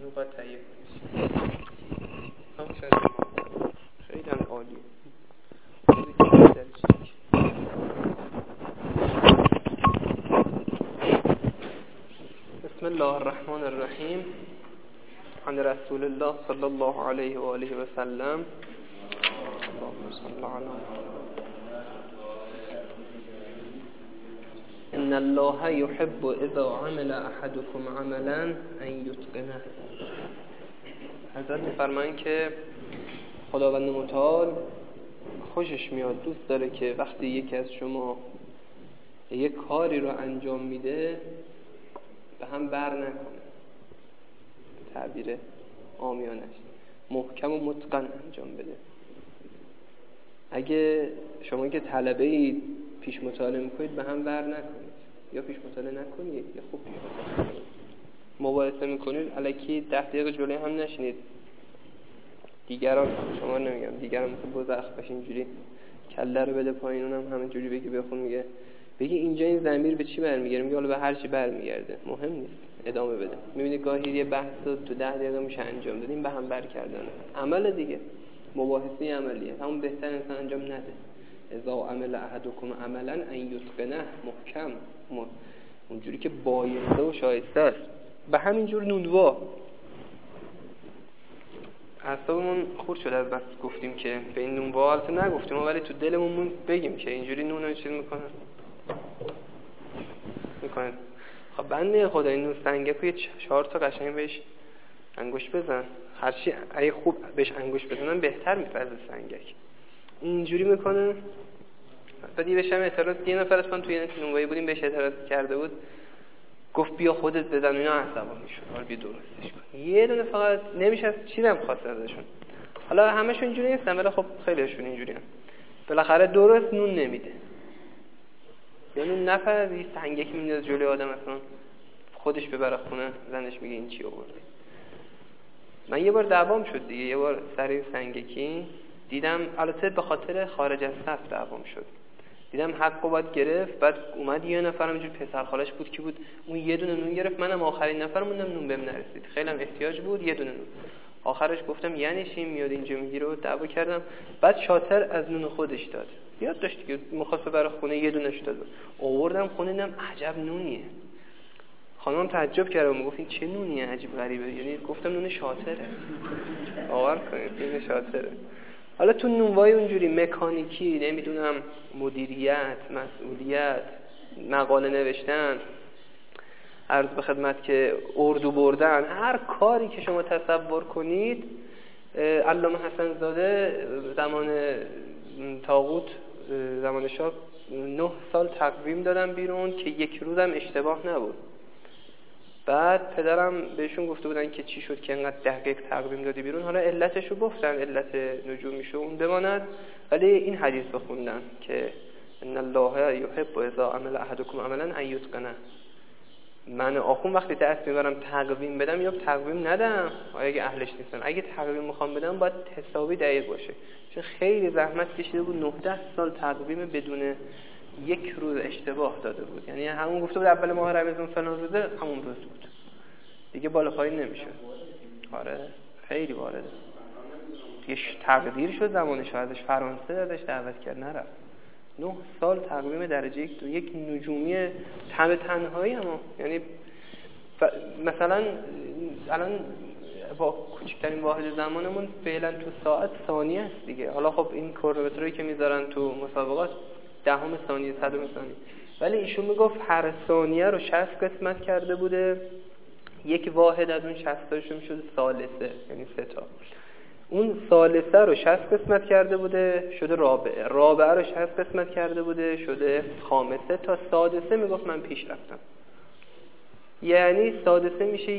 همون باید تهیه کنیش. خیلی هم عالیه. بسم الله الرحمن الرحیم. عن رسول الله صلی الله علیه و آله و سلم. اللهم صل علی ان الله يحب اذا عمل احدكم عملا ان يتقنه. حضرت می‌فرمایند که خداوند متعال خوشش میاد، دوست داره که وقتی یکی از شما یک کاری رو انجام میده به هم بر نکنه، تعبیر عامیانش محکم و متقن انجام بده. اگه شما که طلبه اید پیش مطالعه میکنید به هم بر نکنید، یا پیش مطالعه نکنید یا خوب پیش مطالعه کنید. مباحثه میکنید الکی 10 دقیقه جلوی هم نشینید. دیگران شما نمیگم، دیگران مثل بزخ باشه اینجوری کله رو بده پایین، اونم همینجوری بگی بخون، میگه بگی اینجا این ضمیر به چی برمیگرده، میگه حالا به هر چی برمیگرده، مهم نیست، ادامه بده. میبینید گاهی یه بحث رو تو 10 دقیقه میشه انجام دادیم، به هم بر کردن عمل دیگه، مباحثه عملیه، همون بهتر انسان انجام نده. اذا عمل احدکم عملا ان یتقنه، محکم، اونجوری که بایسته و شایسته است. به همین جور نونوا اعصابمون خورد شده از بس گفتیم که به این نونوا البته نگفتیم، ولی تو دلمون بگیم که اینجوری نون رو چیز میکنه. خب بنده خدا این نون سنگک رو 4 تا قشنگ بهش انگوش بزن، هرچی اگه خوب بهش انگوش بزنن بهتر میپزه سنگک. اینجوری میکنه. بعدی بهش هم اعتراض، یه نفر اصلا توی نونوایی بودیم بهش اعتراض کرده بود، گفت بیا خودت بزن، اینا عصبانی شد، حالا بیا درستش کن. یه دونه فقط نمیشه، چی هم خواست ازشون. حالا همشون اینجوری نیستن ولی خب خیلیشون اینجوری هم. بالاخره درست نون نمیده، یعنی نفر یه سنگکی میندازه جلوی آدم، اصلا خودش ببره خونه، زنش میگه این چی آوردی. من یه بار دعوام شد دیگه، یه بار سر سنگکی دیدم، البته به خاطر خارج از صف دعوام شد، دیدم حقو باید گرفت. بعد اومد یه نفر همینجور پسر خالش بود که بود، اون یه دونه نون گرفت، منم آخرین نفر موندم، نون بهم نرسید، خیلی هم احتیاج بود، یه دونه نون. آخرش گفتم یعنی چی میاد اینجا میگیره، و دعوا کردم. بعد شاطر از نون خودش داد، یاد داشت که می‌خواست بره خونه، یه دونهش داد. آوردم خونه، دیدم عجب نونیه. خانم تعجب کرد و میگفت این چه نونیه عجیب غریبه، یعنی گفتم نون شاطره. باور کنید نون شاطره. حالا تو نونوای اونجوری مکانیکی، نمیدونم مدیریت، مسئولیت، مقاله نوشتن، عرض به خدمت که اردو بردن، هر کاری که شما تصور کنید. علامه حسن زاده زمان طاغوت، زمان شاه 9 سال تقویم دادن بیرون که یک روزم اشتباه نبود. بعد پدرم بهشون گفته بودن که چی شد که انقدر دقیق تقویم دادی بیرون. حالا علتشو گفتن، علت نجومیشو اون بماند، ولی این حدیث بخوندن که ان الله یحب اذا عمل احدکم عملا ان یتقنه. من آخون وقتی دست میبرم تقویم بدم یا تقویم ندم، اگه اهلش نیستن. اگه تقویم میخوام بدم باید حسابی دقیق باشه، چون خیلی زحمت کشیده بود، 19 سال تقویم بدون یک روز اشتباه داده بود. یعنی همون گفته بود اول ماه رمضان فلان روزه، همون روز بود دیگه، بالا پایین نمیشه. آره خیلی وارده. یه تقدیر شد زمانش، ازش فرانسه ازش دعوت کرد، نرفت. 9 سال تقویم درجه یک نجومی تنهایی. اما یعنی مثلا الان با کوچکترین واحد زمانمون فعلا تو ساعت ثانیه است دیگه. حالا خب این کرونومترایی که میذارن تو مسابقات دهم ثانیه، صدم ثانیه، ولی ایشون میگفت هر ثانیه رو 60 قسمت کرده بوده، یک واحد از اون 60 تاشون میشد ثالثه، یعنی 3 تا. اون ثالثه رو 60 قسمت کرده بوده شده رابعه، رابعه رو 60 قسمت کرده بوده شده خامسه، تا سادسه میگفت من پیش رفتم. یعنی سادسه میشه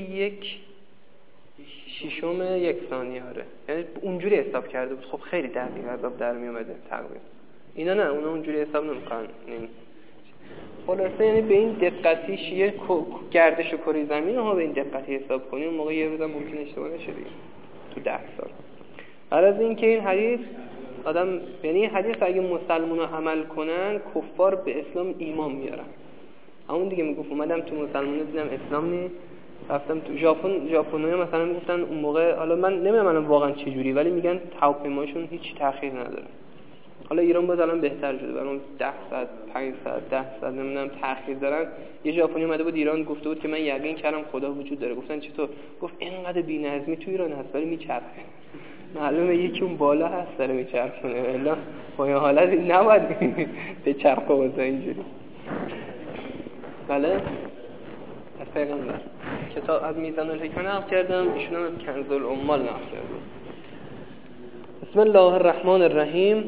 1/6 یک ثانیه. آره یعنی اونجوری حساب کرده بود. خب خیلی دقیق حساب در می اومده تقریبا. اینا نه، اونا اونجوری حساب نمیکنن. خلاصه یعنی به این دقتیش یه گردش کره زمین ها به این دقتی حساب کنیم، اون موقع یه روزم ممکن اشتباه نشه دیگه تو 10 سال. هر از این که این حدیث آدم، یعنی این حدیث اگه مسلمونا عمل کنن کفار به اسلام ایمان میارن. همون دیگه میگفت اومدم تو مسلمونا دیدم اسلام نی رفتم تو ژاپنیا مثلا میگفتن اون موقع، حالا من نمیدونم الان واقعا چه جوری، ولی میگن هواپیماشون هیچ تأخیر نداره. حالا ایران باز الان بهتر شده، برام 10 ساعت 5 ساعت 10 ساعت نمیدونم تأخیر دارن. یه ژاپنی اومده بود ایران گفته بود که من یقین کردم خدا وجود داره. گفتن چطور؟ گفت اینقدر بی‌نظمی تو ایران هست ولی میچرخه. معلومه یکی اون بالا هست داره میچرخونه، الا با این حالت نباید به چرخه واسه اینجوری. بله از پیغمبر کتاب از میزان الحکمه نقل کردم، ایشون هم از کنز العمال نقل کردم. بسم الله الرحمن الرحیم.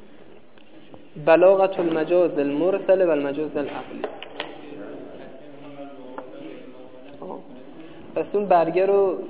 بلاغت المجاز المرسل و المجاز العقلی. پس اون برگه رو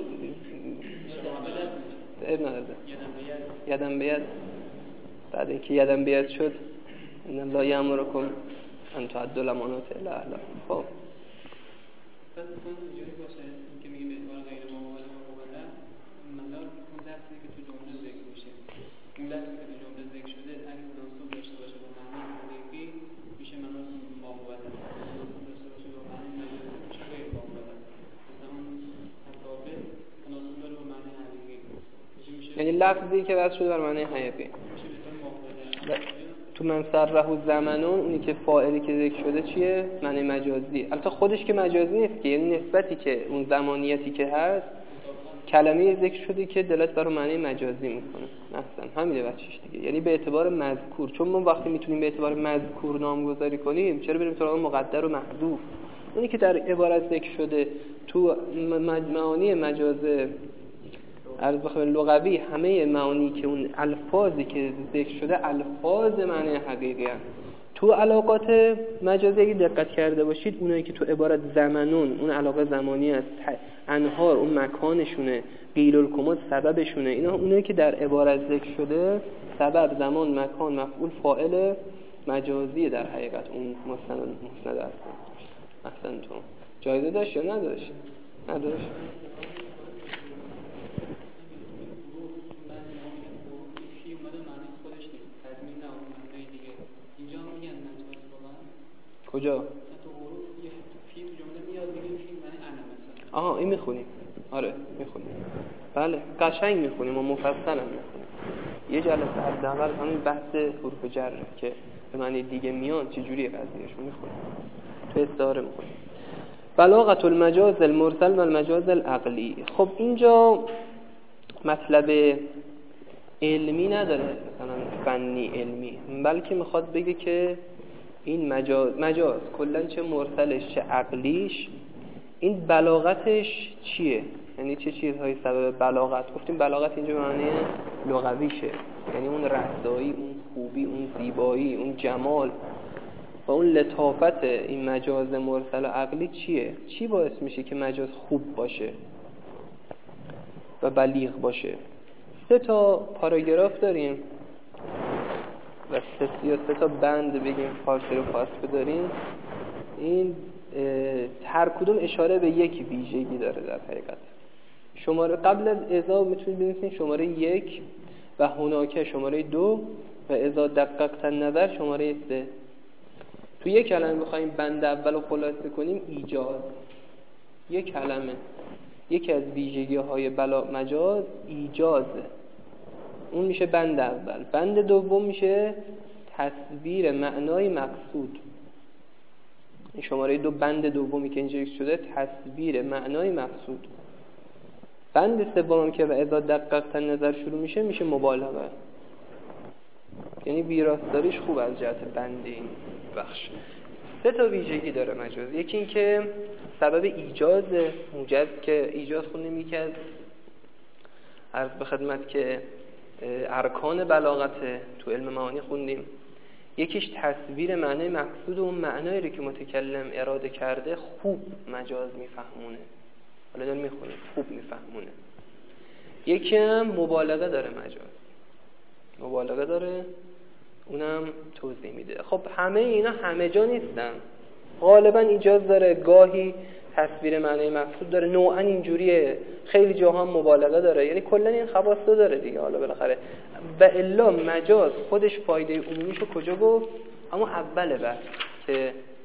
یدم بیاد، بعد اینکه یدم بیاد شد ان الله یامرکم ان تعدوا الامانات الی اهلها. خب پس اون جوری باشه که میگیم به اعتبار غیر مقابله مثلا اون لفظی که تو جمله ذکر میشه، اون لفظی که تو جمله ذکر شده اگه تناسب داشته باشه با معنی حقیقی میشه معنی مقابله، تناسب داشته باشه با معنی مجازی میشه غیر مقابله. مثلا اون مقابل تناسب داره با معنی حقیقی میشه، یعنی لفظی که واسه شده بر معنی حقیقی میشه به طور مقابله. تو من سره زمانون اونی که فاعلی که ذکر شده چیه؟ معنی مجازی. البته خودش که مجازی نیست که، یعنی نسبتی که اون زمانیتی که هست کلمه ذکر شده که دلالت بر معنی مجازی میکنه. مثلا همینه بچش دیگه، یعنی به اعتبار مذکور. چون ما وقتی میتونیم به اعتبار مذکور نامگذاری کنیم، چرا بریم سراغ مقدر و محذوف؟ اونی که در عبارت ذکر شده تو معانی مجاز عرض بخوام لغوی، همه معانی که اون الفاظی که ذکر شده الفاظ معنی حقیقی هست. تو علاقات مجازی اگه دقت کرده باشید، اونایی که تو عبارت زمانون، اون علاقه زمانی است، انهار اون مکانشونه، قیل الکمات سببشونه، اینا اونایی که در عبارت ذکر شده سبب، زمان، مکان، مفعول، فاعل مجازی در حقیقت اون مسند است. اصلا تو جایزه داشت یا نداشت؟ نداشت. کجا؟ تو حروف یه فی تو جمله میاد میگه فی معنی انا مثلا. آها این میخونیم. آره میخونیم. بله قشنگ میخونیم و مفصل هم میخونیم. یه جلسه حداقل همین بحث حروف جر که به معنی دیگه میان چه جوری قضیهشون میخونیم. تو استعاره میخونیم. بلاغت المجاز المرسل و المجاز العقلی. خب اینجا مطلب علمی نداره، مثلا فنی علمی، بلکه میخواد بگه که این مجاز کلا چه مرسلش چه عقلیش، این بلاغتش چیه؟ یعنی چه چیزهایی سبب بلاغت؟ گفتیم بلاغت اینجا معنی لغویشه، یعنی اون رسایی، اون خوبی، اون زیبایی، اون جمال و اون لطافت این مجاز مرسل و عقلی چیه؟ چی باعث میشه که مجاز خوب باشه و بلیغ باشه؟ 3 تا پاراگراف داریم و 3 تا بند بگیم فارسی رو فارسی داریم. این هر کدوم اشاره به یک ویژگی داره در حقیقت. شماره قبل از اذا میتونید بنویسید شماره 1 و هناکه شماره 2 و اذا دققت النظر شماره 3. تو یک کلمه بخوایم بند اول رو خلاصه کنیم، ایجاز. یک کلمه یکی از ویژگی‌های مجاز ایجازه، اون میشه بند اول. بند دوم میشه تصویر معنای مقصود. این شماره 2 بند دومی که اینجا شده تصویر معنای مقصود. بند سوم که و اذا دققت النظر شروع میشه میشه مبالغه، یعنی ویراستاریش خوب از جهت بند این بخش. 3 تا ویژگی داره مجاز. یکی این که سبب ایجاز موجز، که ایجاز خوندیم یکی از عرض به خدمت که ارکان بلاغت تو علم معانی خوندیم. یکیش تصویر معنای مقصود و اون معنایی رو که متکلم اراده کرده خوب مجاز میفهمونه. حالا داریم میخونیم خوب میفهمونه. یکی هم مبالغه داره مجاز، مبالغه داره، اونم توضیح میده. خب همه اینا همه جا نیستن، غالبا ایجاز داره، گاهی تصویر معنای مقصود داره، نوعا اینجوریه، خیلی جاها مبالغه داره، یعنی کلا این خواص داره دیگه. حالا بالاخره و الا مجاز خودش فایده عمومیشو کجا گفت؟ اما اوله بس که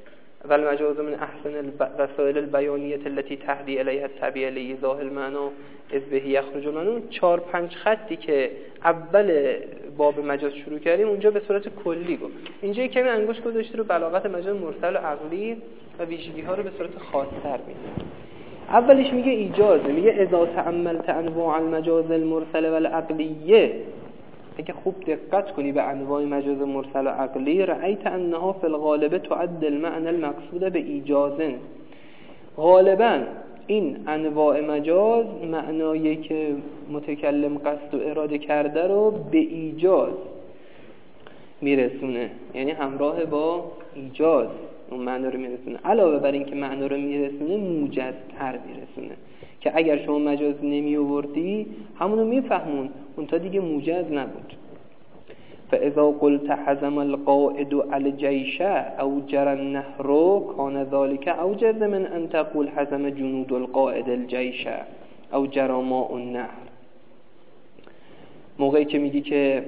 و المجاز من احسن الوسائل البیانیه التي تهدی الیها الطبیعه لایضاح المعنی اذ به یخرج المعنی. 4-5 خطی که اول باب مجاز شروع کردیم اونجا به صورت کلی گفت. اینجا کمی انگشت گذاشته رو بلاغت مجاز مرسل و عقلی و ویژگی‌ها رو به صورت خاص‌تر می‌ذاره. اولش میگه ایجازه، میگه اذا تأملت انواع المجاز المرسل و العقلیه، اگه خوب دقت کنی به انواع مجاز مرسل و عقلی، رأیت انها فی الغالب تعد المعنى المقصود به ایجازن. غالبا این انواع مجاز معنایی که متکلم قصد و اراده کرده رو به ایجاز میرسونه، یعنی همراه با ایجاز اون معنی رو میرسونه. علاوه بر این که معنی رو میرسونه موجزتر میرسونه، که اگر شما مجاز نمی آوردی همونو میفهمون، اون تا دیگه موجز نبود. فاذا قلت حزم القائد الجيش او جرى النهر كان ذلك اوجز من ان تقول حزم جنود القائد الجيش او جرى ماء النهر. موقعی که میگی که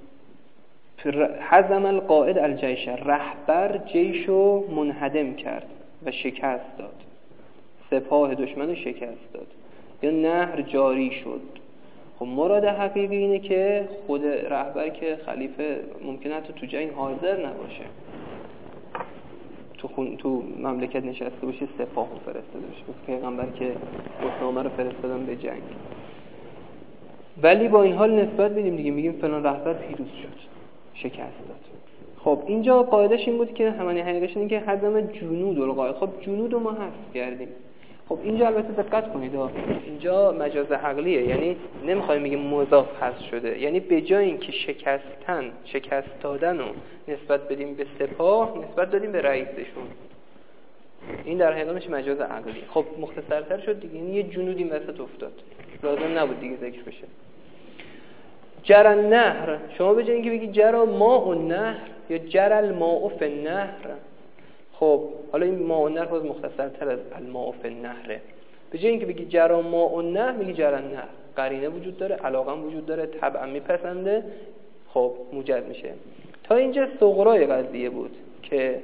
حزم القائد الجيش، رهبر جیشو منهدم کرد و شکست داد، سپاه دشمن رو شکست داد، یا نهر جاری شد. خب مراد حقیقی اینه که خود رهبر که خلیفه ممکنه حتی تو جنگ حاضر نباشه، تو مملکت نشسته باشه، سپاه رو فرستاده باشه، مثل پیغمبر که اسامه رو فرستادن به جنگ. ولی با این حال نسبت میدیم دیگه، میگیم فلان رهبر پیروز شد، شکست داد. خب اینجا قاعدش این بود که همانی حقیقش اینه که حزم جنود القائد. خب جنود رو ما حذف کردیم. خب اینجا البته دقت کنید، اینجا مجاز عقلیه، یعنی نمیخوایم بگیم مضاف حذف شده، یعنی به جای اینکه شکست دادن رو نسبت بدیم به سپاه، نسبت دادیم به رئیسشون. این در حقیقت میشه مجاز عقلی. خب مختصرتر شد دیگه، یعنی یه جنود این وسط افتاد، لازم نبود دیگه ذکر بشه. جرى النهر، شما به جای اینکه بگی جرى ماء النهر یا جرى الماء فی النهر، خب حالا این ماء النهر باز مختصرتر از الماء فی النهر. به جای اینکه بگی جرى ماء النهر میگی جرى النهر، قرینه وجود داره، علاقه وجود داره، طبعا میپسنده، خب موجز میشه. تا اینجا صغرای قضیه بود که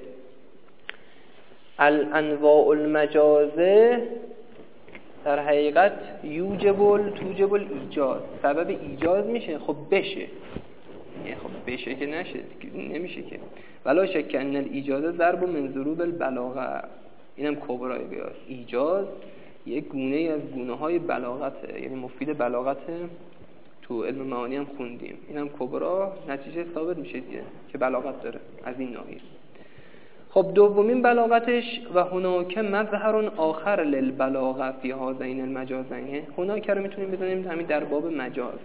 الانواع المجازه در حقیقت توجب ایجاز، سبب ایجاز میشه. خب بشه، یعنی خب بشه که نشه، نمیشه که. ولا شک ان الاجازه ضرب من ضروب البلاغه، اینم کبرای قیاس. ایجاز یک گونه از گونه‌های بلاغته، یعنی مفید بلاغته. تو علم معانی هم خوندیم، اینم کبرا، نتیجه ثابت میشه دیگه که بلاغت داره از این ناحیه. خب دومین بلاغتش و هناک مظهر آخر للبلاغه فی هذین المجازین. هناک رو میتونیم بزنیم همین در باب مجاز،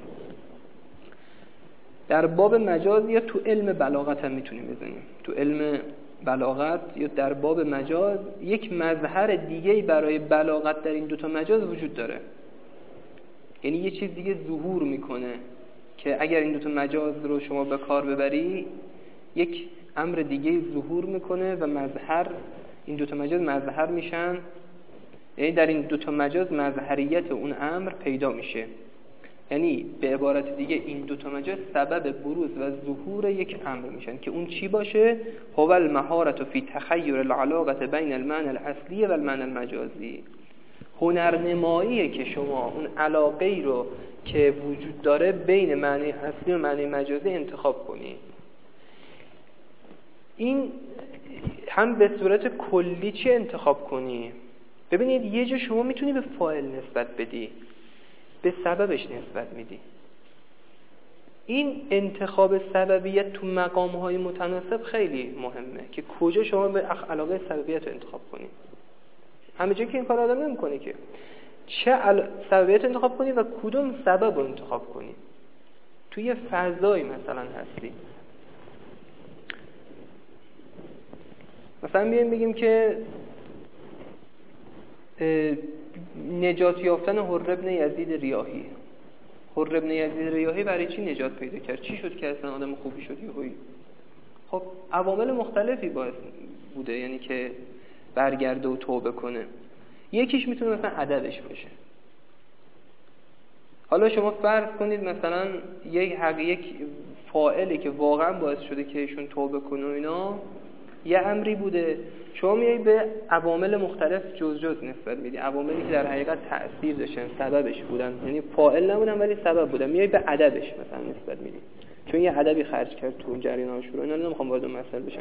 در باب مجاز یا تو علم بلاغت هم میتونیم بزنیم. تو علم بلاغت یا در باب مجاز یک مظهر دیگه‌ای برای بلاغت در این دوتا مجاز وجود داره، یعنی یه چیز دیگه ظهور میکنه که اگر این دوتا مجاز رو شما به کار ببری یک امر دیگه ظهور میکنه و مظهر، این دوتا مجاز مظهر میشن، یعنی در این دوتا مجاز مظهریت اون امر پیدا میشه. یعنی به عبارت دیگه این دوتا مجاز سبب بروز و ظهور یک امر میشن که اون چی باشه؟ هو المهارة فی تخیر العلاقة بین المعنى الاصلی و المعنى المجازی. هنرنماییه که شما اون علاقه رو که وجود داره بین معنی اصلی و معنی مجازی انتخاب کنی. این هم به صورت کلی چی انتخاب کنی؟ ببینید یه جا شما میتونی به فاعل نسبت بدی، به سببش نسبت میدی. این انتخاب سببیت تو مقام‌های متناسب خیلی مهمه که کجا شما به علاقه سببیت رو انتخاب کنی. همه جا که این کار آدم نمی‌کنه که چه سببیت انتخاب کنی و کدوم سبب رو انتخاب کنی. توی فضایی مثلا هستی، مثلا بیایم بگیم که نجات یافتن حر ابن یزید ریاحی. حر ابن یزید ریاحی برای چی نجات پیدا کرد؟ چی شد که اصلا آدم خوبی شد یهویی؟ خب عوامل مختلفی باعث بوده یعنی که برگرده و توبه کنه. یکیش میتونه مثلا ادبش باشه. حالا شما فرض کنید مثلا یک فاعلی که واقعا باعث شده که ایشون توبه کنه و اینا یه امری بوده شما میای به عوامل مختلف جز نسبت میدی، عواملی که در حقیقت تأثیر داشتن، سببش بودن، یعنی فاعل نبودن ولی سبب بودن، میای به ادبش مثلا نسبت میدی، چون یه ادبی خرج کرد تو جریان عاشورا. اینا نمیخوام وارد مسئله بشم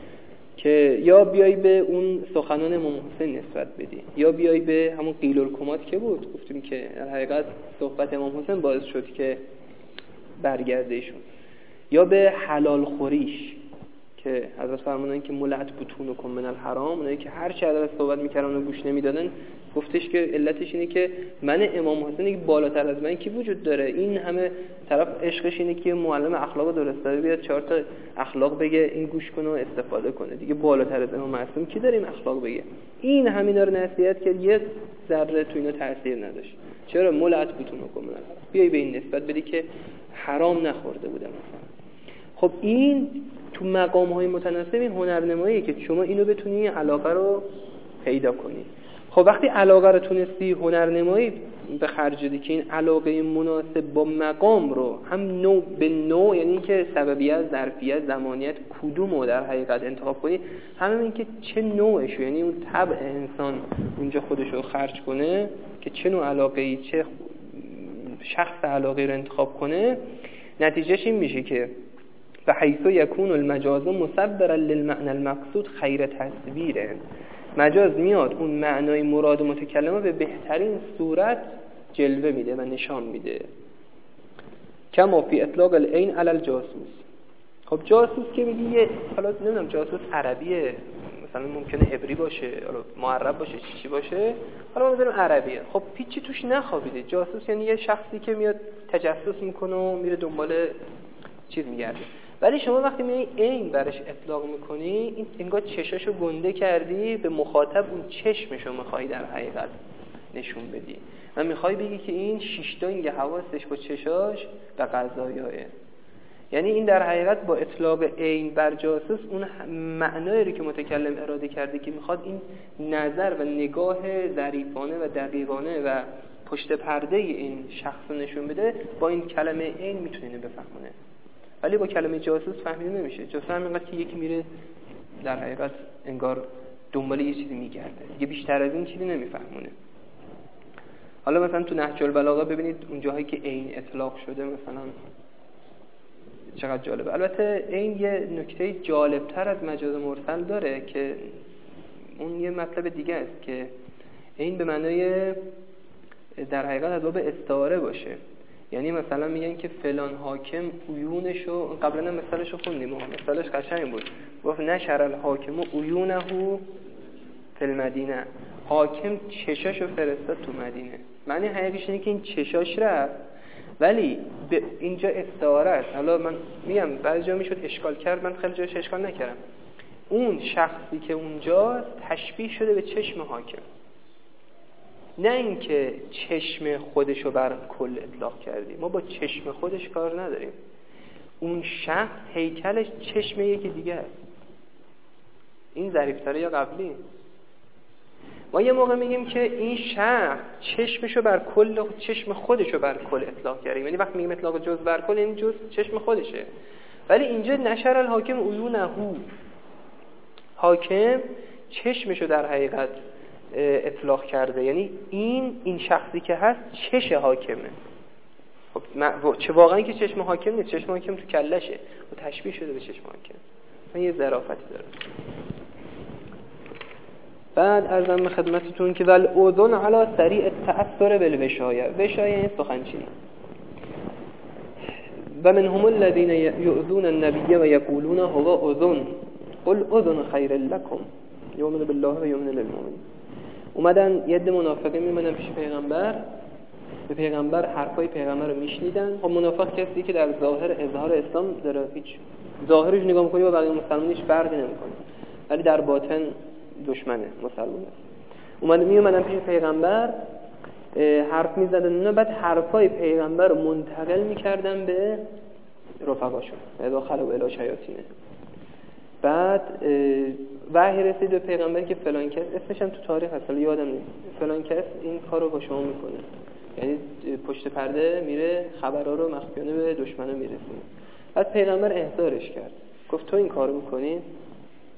که یا بیای به اون سخنان امام حسین نسبت بدی، یا بیای به همون قیل الکمات که بود، گفتیم که در حقیقت صحبت امام حسین باعث شد که برگرده ایشون، یا به حلال خوریش که حضرت فرمودن که ملعت بطونکم من الحرام، اونایی که هر چه حضرت صحبت میکردن و گوش نمیدادن، گفتش که علتش اینه که من امام حسین که بالاتر از من کی وجود داره، این همه طرف عشقش اینه که معلم اخلاق درست داره بیاد 4 تا اخلاق بگه، این گوش کنه و استفاده کنه، دیگه بالاتر از امام معصوم کی داریم اخلاق بگه. این همینا رو نصیحت کرد، یه ذره تو اینا تاثیر نداشت. چرا؟ ملعت بطونکم من الحرام، بیای به این نسبت بدی که حرام نخورده بودم مثلا. خب این تو مقام‌های متناسب این هنرنماییه که شما اینو بتونی علاقه رو پیدا کنی. خب وقتی علاقه رو تونستی هنرنمایی به خرج بدی که این علاقه مناسب با مقام رو هم نوع به نوع، یعنی که سببیت، ظرفیت، زمانیت کدوم رو در حقیقت انتخاب کنی، همین این که چه نوعشو، یعنی اون طبع انسان اونجا خودش رو خرج کنه که چه نوع علاقه‌ای، چه شخص علاقه‌ای رو انتخاب کنه، نتیجهش این میشه که و حیث یکون المجاز مصبرا للمعنى المقصود خیر تصویره، مجاز میاد اون معنای مراد متکلمه به بهترین صورت جلوه میده و نشان میده. کما فی اطلاق العین علی الجاسوس. خب جاسوس که میگی، حالا نمیدونم جاسوس عربیه، مثلا ممکنه عبری باشه، حالا معرب باشه، چی باشه، حالا ما میذاریم عربیه. خب هیچی توش نخوابیده. جاسوس یعنی یه شخصی که میاد تجسس میکنه و میره دنبال چیز میگرده. ولی شما وقتی میای عین برش اطلاق میکنی، این انگار چشاشو گنده کردی، به مخاطب اون چشمشو میخوای در حقیقت نشون بدی و میخوای بگی که این شیشتانگ حواسش با چشاش به قضایاه. یعنی این در حقیقت با اطلاق عین بر جاسوس اون معنایی رو که متکلم اراده کرده که میخواد این نظر و نگاه ظریفانه و دقیقانه و پشت پرده این شخص نشون بده، با این کلمه عین میتونه بفهمونه. ولی با کلمه جاسوس فهمیده نمیشه. جاسوس همینقدر که یکی میره در حقیقت انگار دنبال یه چیزی میگرده، دیگه بیشتر از این چیزی نمیفهمونه. حالا مثلا تو نهج البلاغه ببینید اون جاهایی که عین اطلاق شده مثلا چقدر جالبه. البته این یه نکته جالبتر از مجاز مرسل داره که اون یه مطلب دیگه است که این به معنای در حقیقت از باب استعاره باشه. یعنی مثلا میگن که فلان حاکم عیونشو، قبلا مثالشو خوندیم، مثالش قشنگ بود، گفت نشر الحاکم عیونه فی المدینه، حاکم چشاشو فرستاد تو مدینه. معنی حقیقیش اینه که این چشاش رفت، ولی به اینجا استعاره است. حالا من میگم بعضی جا میشد اشکال کرد، من خیلی جاش اشکال نکردم. اون شخصی که اونجا تشبیه شده به چشم حاکم، نه اینکه چشم خودشو بر کل اطلاق کردیم. ما با چشم خودش کار نداریم، اون شخص هیکلش چشم یکی دیگه است. این ظریف‌تره یا قبلی؟ ما یه موقع میگیم که این شخص چشمشو بر کل، چشم خودشو بر کل اطلاق کردیم، یعنی وقتی میگیم اطلاق جز بر کل، این جز چشم خودشه. ولی اینجا نشر الحاکم عیونه، حاکم چشمشو در حقیقت اطلاق کرده، یعنی این شخصی که هست چش حاکمه. خب چه واقعا که چشم حاکم نیست، چشم حاکم تو کلشه و تشبیه شده به چشم حاکم. من یه ظرافتی داره. بعد عرضم به خدمتتون که ول اذن علی سریع التأثر بالوشایه. وشایه این سخنچینی. و منهم الذين يؤذون النبي ويقولون هو اذن قل اذن خیر لكم یؤمن بالله و یؤمن للمؤمنین. اومدن یه عده منافقین میمونن پیش پیغمبر، به پیغمبر حرفای پیغمبر رو میشنیدن. خب منافق کسی که در ظاهر اظهار اسلام داره، هیچ ظاهرش نگاه می‌کنی با بقیه مسلمانیش فرقی نمی‌کنه، ولی در باطن دشمنه مسلمان است. میومدن پیش پیغمبر حرف می‌زدن، اونا بعد حرفای پیغمبر رو منتقل می‌کردن به رفقاشون، اذا خلوا الی شیاطینه. بعد وحی رسید به پیغمبر که فلان کس، اسمش هم تو تاریخ هست یادم نیست، فلان کس این کارو با شما میکنه، یعنی پشت پرده میره خبرها رو مخفیانه به دشمنا میرسونه. بعد پیغمبر احضارش کرد، گفت تو این کارو میکنی؟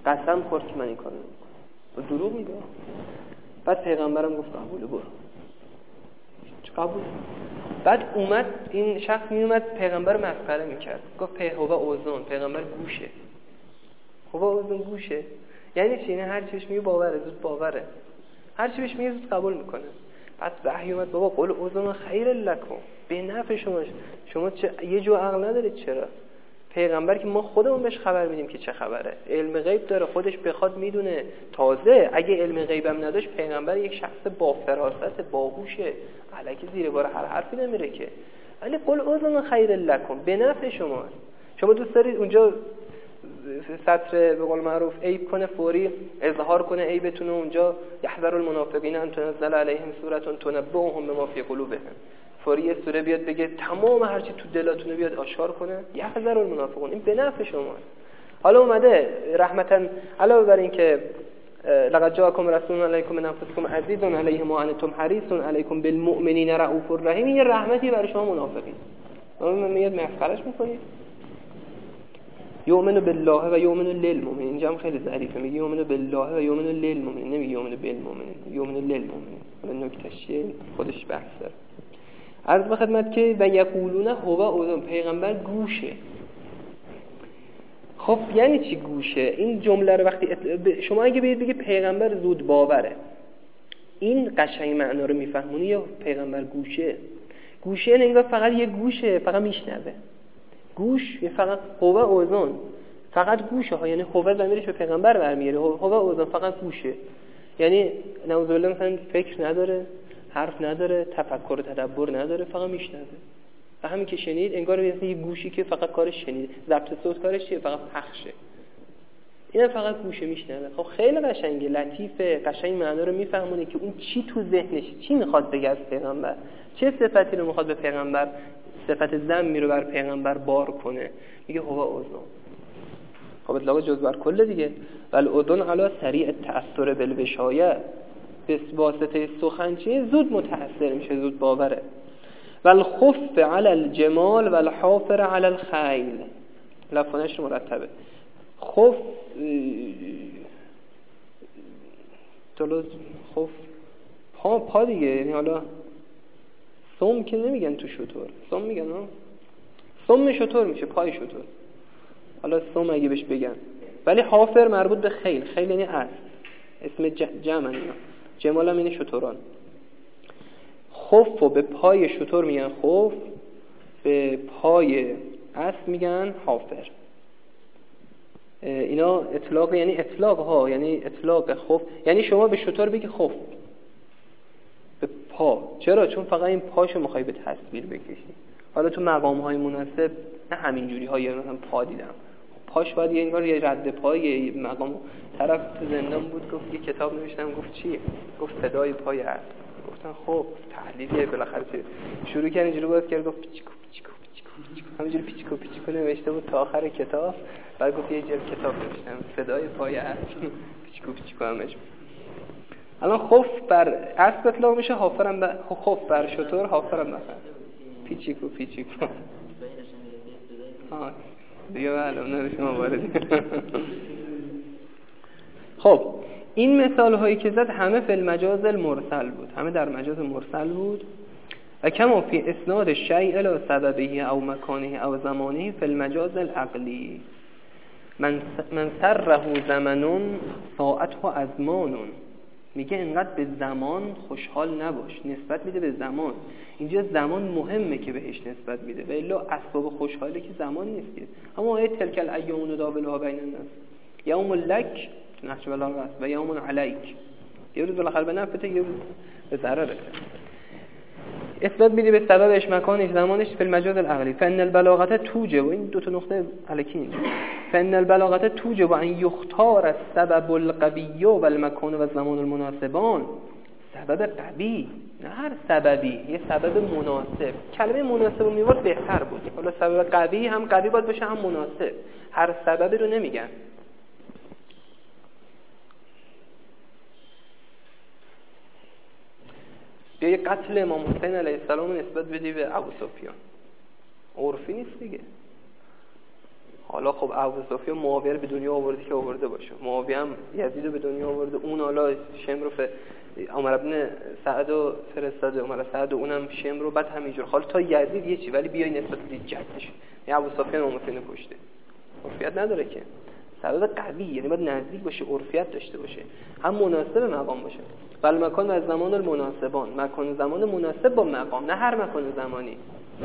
قسم خورد که من این کارو نمیکنم، دروغ میگه. بعد پیغمبرم گفت قبوله، برو. چه قبول؟ بعد اومد این شخص میومد پیغمبر مسخره میکرد، گفت هوا اوزون، پیغمبر گوشه. هوا اوزون گوشه یعنی چی؟ یعنی هر چی بهش میگه باوره، زود باوره، هر چی بهش میگه زود قبول میکنه. بعد وحی اومد بابا قول اوزون خیر لکم، به نفع شما چه یه جو عقل ندارید؟ چرا؟ پیغمبر که ما خودمون بهش خبر میدیم که چه خبره، علم غیب داره، خودش بخواد میدونه. تازه اگه علم غیبم نداشت پیغمبر یک شخص با فراست باهوشه، الکی زیر بار هر حرفی نمیره که. ولی قل اوزن خیر لکم، به نفع شماست. شما دوست دارید اونجا سطر به قول معروف عیب کنه، فوری اظهار کنه عیبتون، اونجا یحذر المنافقین ان تنزل علیهم سوره تنبئهم بما فی قلوبهم، فوری یه سوره بیاد بگه تمام هر چی تو دلاتونه بیاد آشکار کنه. یحذر المنافقون، این به نفع شماست. حالا اومده رحمتا علاوه بر این که لقد جاءکم رسول علیکم من انفسکم عزیز علیه ما انتم حریص علیکم بالمؤمنین رؤوف الرحیم، این رحمتی برای شما منافقین. من میاد مسخرهش میکنید. یؤمن بالله و یؤمن للمؤمنین، اینجا هم خیلی ظریفه، میگه یؤمن بالله و یؤمن للمؤمنین، نمیگه یؤمن بالمؤمنین، یؤمن للمؤمنین. حالا نکتهش خودش بحث داره. عرض به خدمت که و یقولون هو اذن، پیغمبر گوشه. خب یعنی چی گوشه؟ این جمله رو وقتی شما اگه بگه پیغمبر زود باوره، این قشنگ معنا رو میفهمونی یا پیغمبر گوشه؟ گوشه انگار فقط یه گوشه، فقط میشنوه. گوش یه فقط هو اذن، فقط گوشه ها، یعنی هو ضمیرش به پیغمبر برمیگره، هو اذن فقط گوشه، یعنی نعوذ بالله مثلا فکر نداره، حرف نداره، تفکر و تدبر نداره، فقط میشنوه. و همین که شنید انگار یه گوشی که فقط کارش شنید، ضبط صوت کارش چیه؟ فقط پخشه. اینا فقط گوشه میشنوه. خب خیلی قشنگه، لطیفه، قشنگ معنا رو میفهمونه که اون چی تو ذهنش، چی میخواد بگه از پیغمبر، چه صفتی رو میخواد به پیغمبر، صفت ذمی رو بر پیغمبر بار کنه. میگه هو اذن. خب اطلاق جز بر کل دیگه. والاذن علی سریع التأثر بالوشایه، به واسطه سخنچی زود متأثر میشه، زود باوره. والخف علی الجمال والحافر علی الخیل، لفظش مرتبه. خف خف پا دیگه، یعنی حالا سم که نمیگن تو شتر، سم میگن ها، سم شتر میشه پای شتر، حالا سم اگه بهش بگن. ولی حافر مربوط به خیل، خیل یعنی اسب، اسم جمع اینا، جمال هم یعنی شتران. خف و به پای شتر میگن خف، به پای اسب میگن حافر. اینا اطلاق، یعنی اطلاق ها، یعنی اطلاق خف، یعنی شما به شتر بگی خف به پا. چرا؟ چون فقط این پاشو میخوای به تصویر بکشی. حالا تو مقام های مناسب نه همین جوری ها، یا مثلا پا دیدم، پاش باید یه انگار یه رد پای، یه مقام. طرف تو زندان بود، گفت یه کتاب نوشتم، گفت چیه؟ گفت صدای پای اسب. گفتن خب تحلیلیه بالاخره چه. شروع کرد اینجوری باز کرد، گفت پیچیکو پیچیکو پیچیکو پیچیکو، همینجوری پیچیکو پیچیکو نوشته بود تا آخر کتاب. بعد گفت یه جلد کتاب نوشتم صدای پای اسب، پیچیکو پیچیکو همش. الان خف بر اسب اطلاق میشه، حافرم بر خف بر شتر، حافرم بر پیچیکو پیچیکو. ها دیگه معلوم نمیشه ما واردی. خب این مثال هایی که زد همه فی المجاز المرسل بود، همه در مجاز مرسل بود. و کما فی اسناد الشیء الی سببه او مکانه او زمانه فی المجاز العقلی. من سره زمنون ساعته ازمانون، میگه اینقدر به زمان خوشحال نباش، نسبت میده به زمان. اینجا زمان مهمه که بهش نسبت میده، و الا اسباب خوشحالی که زمان نیست. اما آیه تلک الایام نداولها بین الناس، یوم لک نحش بلاغه است و یوم علیک، یه روز بالاخره به نفعته، یه روز به ضررته. اثبات میده به سببش، مکانش، زمانش، فی المجاز العقلی. فان البلاغه توجب، این دو تا نقطه الکی اینجا، فان البلاغه توجب ان یختار السبب القوی و المکان و الزمان المناسبان. سبب قوی، نه هر سببی، یه سبب مناسب. کلمه مناسب رو میورد بهتر بود. حالا سبب قوی هم قوی باید باشه، هم مناسب. هر سببی رو نمیگن. بیا یه قتل امام حسین علیه السلام نسبت بدی به ابو سفیان، عرفی نیست دیگه. حالا خب ابو سفیان معاویه رو به دنیا آورده که آورده باشه، معاویه هم یزید رو به دنیا آورده، اون حالا شمر رو عمر بن سعد رو فرستاده، عمر سعد و اونم شمر رو، بعد همینجور. حالا تا یزید یه چی، ولی بیای نسبت به جدش یعنی ابو سفیان و حسین کشته، عرفیت نداره که، سبب قوی، یعنی باید نزدیک باشه، عرفیت داشته باشه، هم مناسب مقام باشه. بل مکان و زمان المناسبان، مکان زمان مناسب با مقام، نه هر مکان زمانی.